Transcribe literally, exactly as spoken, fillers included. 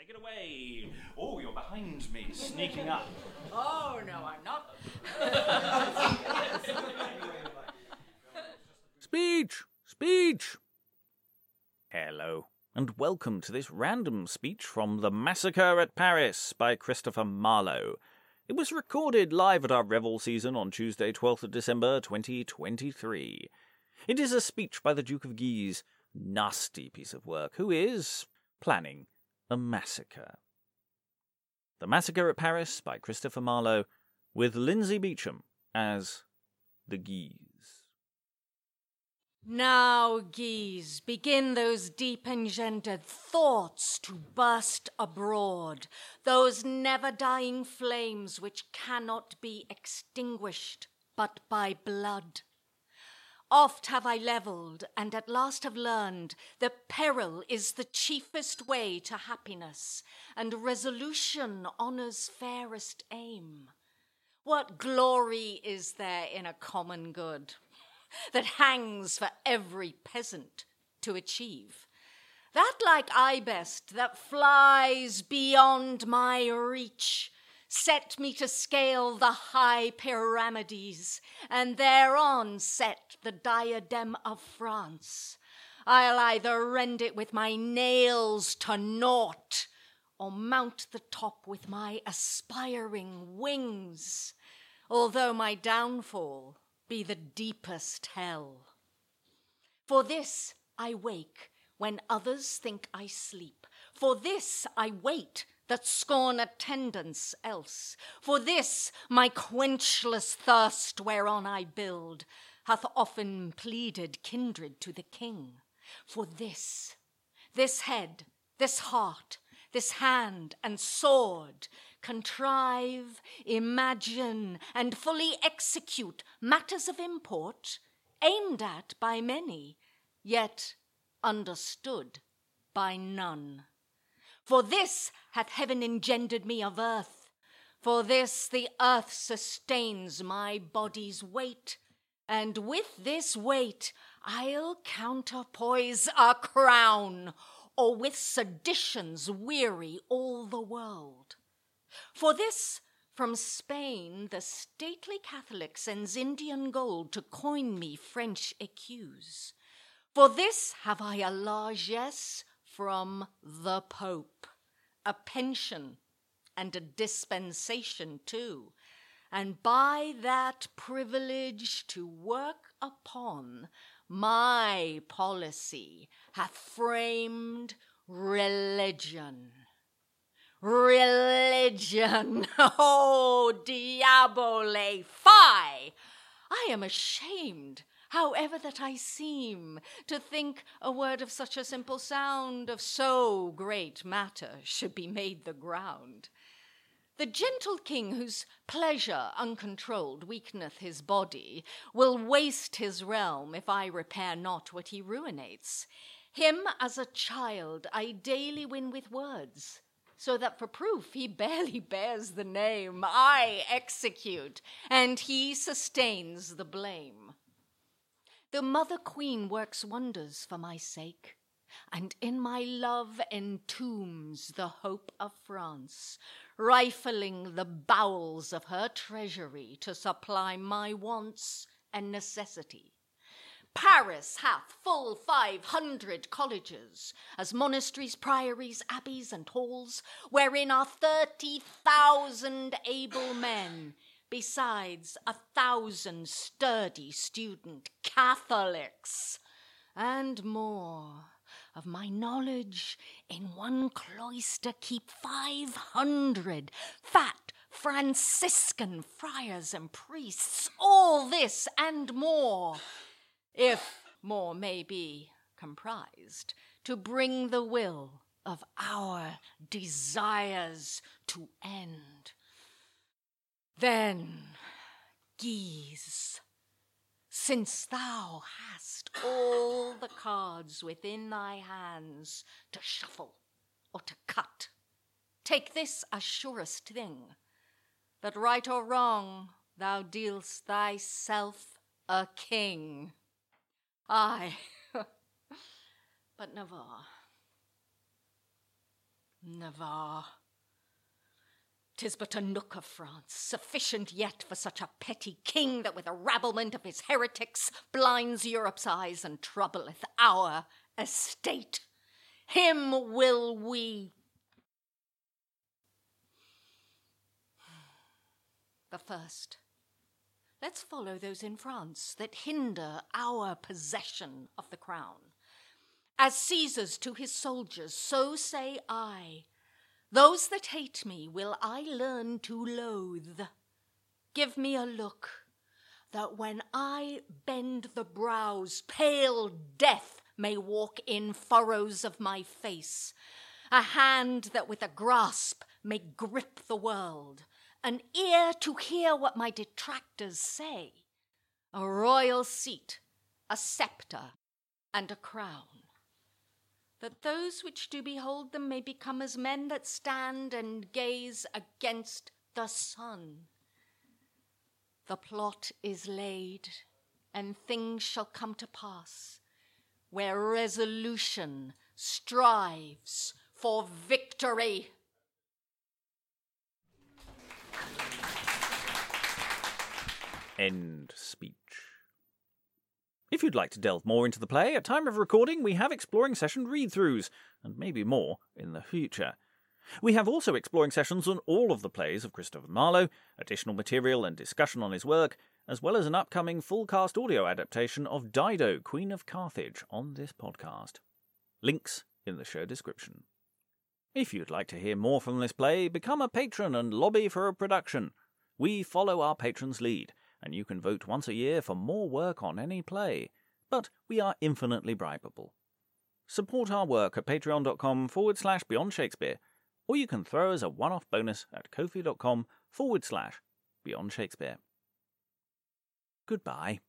Take it away. Oh, you're behind me, sneaking up. Oh, no, I'm not. Speech! Speech! Hello, and welcome to this random speech from The Massacre at Paris by Christopher Marlowe. It was recorded live at our Revel season on Tuesday, twelfth of December, twenty twenty-three. It is a speech by the Duke of Guise, nasty piece of work, who is planning a massacre. The Massacre at Paris by Christopher Marlowe, with Lindsay Beecham as the Guise. Now, Guise, begin those deep-engendered thoughts to burst abroad, those never-dying flames which cannot be extinguished but by blood. Oft have I levelled, and at last have learned, that peril is the chiefest way to happiness, and resolution honour's fairest aim. What glory is there in a common good that hangs for every peasant to achieve? That like ibest that flies beyond my reach, set me to scale the high pyramides, and thereon set the diadem of France. I'll either rend it with my nails to naught, or mount the top with my aspiring wings, although my downfall be the deepest hell. For this I wake when others think I sleep. For this I wait that scorn attendance else. For this my quenchless thirst whereon I build hath often pleaded kindred to the king. For this, this head, this heart, this hand and sword contrive, imagine, and fully execute matters of import, aimed at by many, yet understood by none. For this hath heaven engendered me of earth, for this the earth sustains my body's weight, and with this weight I'll counterpoise a crown, or with seditions weary all the world. For this from Spain the stately Catholic sends Indian gold to coin me French écus. For this have I a largesse from the Pope, a pension and a dispensation too, and by that privilege to work upon my policy hath framed religion. Religion, oh, diabole, fie! I am ashamed, however that I seem, to think a word of such a simple sound of so great matter should be made the ground. The gentle king, whose pleasure uncontrolled weakeneth his body, will waste his realm if I repair not what he ruinates. Him as a child I daily win with words, so that for proof he barely bears the name I execute, and he sustains the blame. The mother queen works wonders for my sake, and in my love entombs the hope of France, rifling the bowels of her treasury to supply my wants and necessity. Paris hath full five hundred colleges, as monasteries, priories, abbeys, and halls, wherein are thirty thousand able men, besides a thousand sturdy student Catholics, and more. Of my knowledge, in one cloister keep five hundred fat Franciscan friars and priests, all this and more, if more may be comprised, to bring the will of our desires to end. Then, Guise, since thou hast all the cards within thy hands to shuffle or to cut, take this as surest thing, that right or wrong thou deal'st thyself a king. Aye, but Navarre, Navarre. 'Tis but a nook of France, sufficient yet for such a petty king that with a rabblement of his heretics blinds Europe's eyes and troubleth our estate. Him will we. The first. Let's follow those in France that hinder our possession of the crown. As Caesar's to his soldiers, so say I. Those that hate me will I learn to loathe. Give me a look, that when I bend the brows, pale death may walk in furrows of my face, a hand that with a grasp may grip the world, an ear to hear what my detractors say, a royal seat, a sceptre, and a crown, that those which do behold them may become as men that stand and gaze against the sun. The plot is laid, and things shall come to pass, where resolution strives for victory. End speech. If you'd like to delve more into the play, at time of recording we have exploring session read-throughs, and maybe more in the future. We have also exploring sessions on all of the plays of Christopher Marlowe, additional material and discussion on his work, as well as an upcoming full-cast audio adaptation of Dido, Queen of Carthage, on this podcast. Links in the show description. If you'd like to hear more from this play, become a patron and lobby for a production. We follow our patrons' lead, and you can vote once a year for more work on any play, but we are infinitely bribable. Support our work at patreon.com forward slash Beyond Shakespeare, or you can throw us a one-off bonus at ko-fi.com forward slash Beyond Shakespeare. Goodbye.